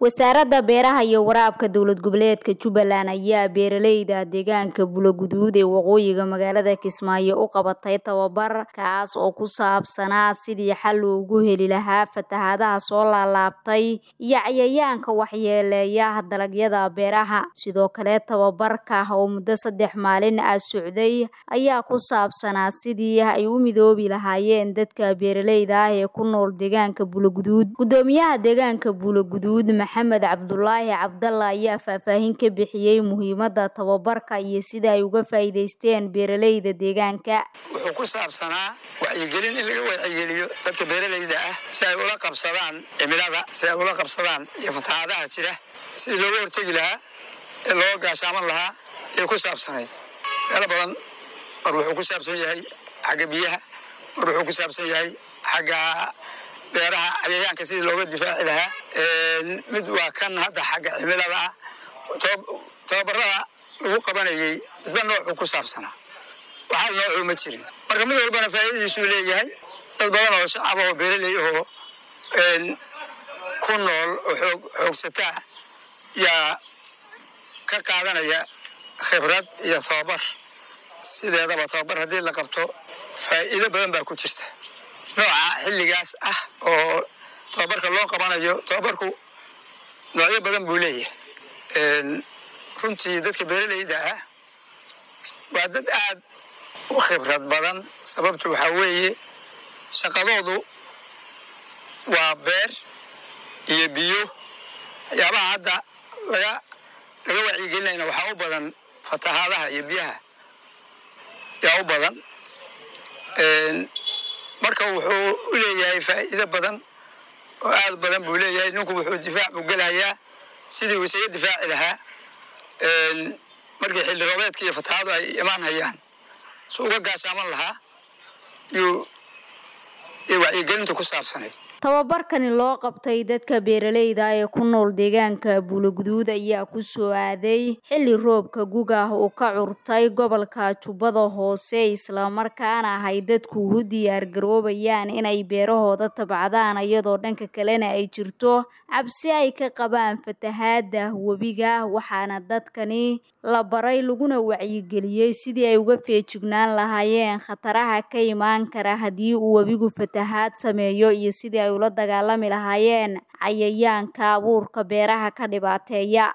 Wasaaradda Beeraha iyo Waraabka Dowlad Goboleedka Jubbaland ayaa beeralayda deegaanka Bulo-Guduud ee waqooyiga magaalada Kismaayo u qabatay tababar kaas oo ku saabsanaa sidii xal loogu heli lahaa fatahaadaha soo laalaabtay iyo cayayaanka waxyeeleeya dalagyada beeraha. Sidoo kale tababarka oo muddo 3 maalin ah socday ayaa ku saabsanaa sidii ay u midoobi lahaayeen dadka beeralayda ah ee ku nool deegaanka Bulo-Guduud. Gudoomiyaha deegaanka Bulo-Guduud Maxamed Cabdullaahi Cabdalla ayaa faahfaahin ka bixiyay muhiimadda tababarka iyo sida ay uga faa'iideysteen beeralayda deegaanka. Wuxuu ku saabsanaa wacyigelin in laga wacyigeliyo dadka beeralayda ah si ay ula qabsadaan cimilada, si ay ula qabsadaan iyo fatahaadaha jira, si looga hortagi lahaa ee loo gaashaaman lahaa ee ku saabsanayd. Meelo badan mar wuxuu ku saabsan yahay xagga biyaha, mar wuxuu ku saabsan yahay xagga beeraha cayayaanka sidii looga difaaci lahaa. Mid waa kan hadda xagga cimilada ah tababarada lagu qabanayay midba nooc ku saabsanaa waxa nooc ma jirin. Marka mid walbana faa'iidadiisu leeyahay. Dad badan oo shacab oo beeralay oo ku nool xoogsata yaa ka qaadanaya khibrad iyo tababar. Sideedaba tababar haddii la qabto faa'iido badan baa ku jirta. nooca xilligaas ah oo tababarka loo qabanayo tababarku noocyo badan buu leeyahay. Runtii dadka beeralayda ah waa dad aad u khibrad badan. Sababtu waxa weeye shaqadoodu waa beer iyo biyo. Waxyaabaha hadda laga wacyigelinayna waxaa u badan fatahaadaha iyo biyaha yaa u badan. Marka wuxuu u leeyahay faa'iido badan oo aad badan buu leeyahay. Ninku wuxuu difaac u galayaa sidii uu isaga difaaci lahaa markii xilli roobeedka iyo fatahaadu ay imaan hayaan soo uga gaashaaman lahaa iyo wacyigelinta ku saabsanayd. Tababarkani loo qabtay dadka beeralayda ah ee ku nool deegaanka Bulo-Guduud ayaa ku soo aaday xilli roobka guga uu ka curtay gobolka Jubbada Hoose, isla markaana ay dadku u diyaar garoobayaan inay beerahooda tabcadaan, iyadoo dhanka kalena ay jirto cabsi ay ka qabaan fatahaada webiga. Waxaana dadkani la baray laguna wacyigeliyay sidii ay uga feejignaan lahaayeen khataraha ka imaan kara haddii uu webigu fatahaad sameeyo iyo sidii ay ula dagaalami lahaayeen cayayaanka abuurka beeraha ka dhibaateeya.